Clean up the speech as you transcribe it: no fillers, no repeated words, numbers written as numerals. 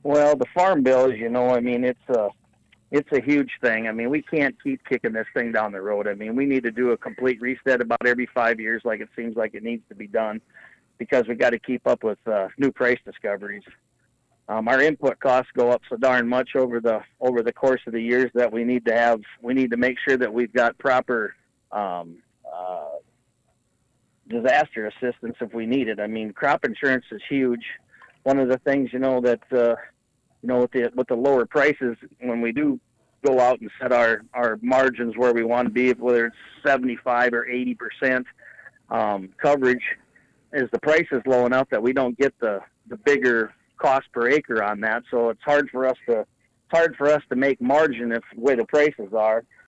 Well, the farm bill, I mean, it's a huge thing. I mean, we can't keep kicking this thing down the road. I mean, we need to do a complete reset about every 5 years, like it seems like it needs to be done, because we got to keep up with new price discoveries. Our input costs go up so darn much over the course of the years that we need to make sure that we've got proper um, uh, disaster assistance if we need it. I mean, crop insurance is huge. One of the things that with the lower prices, when we do go out and set our margins where we want to be, whether it's 75 or 80% coverage, is the price is low enough that we don't get the bigger cost per acre on that. So it's hard for us to make margin if the way the prices are.